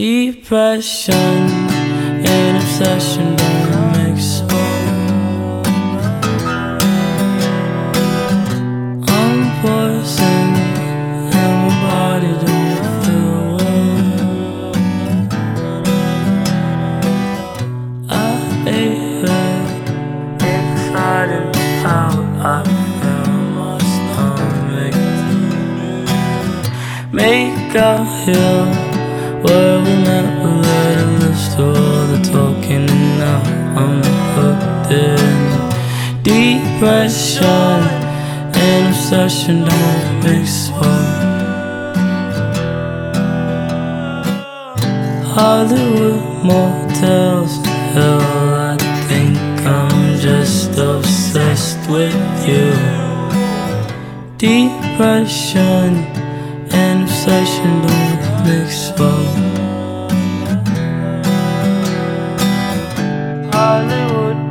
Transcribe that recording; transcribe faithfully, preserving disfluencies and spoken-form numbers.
Depression and obsession don't mix well. I'm poison and my body don't feel well. I ate it inside and out. I feel my stomach. Make out here where we met, we made a list of all the talking, and now I'm hooked in. Depression and obsession don't mix well. Hollywood motels, hell, I think I'm just obsessed with you. Depression and obsession don't mix well. Hollywood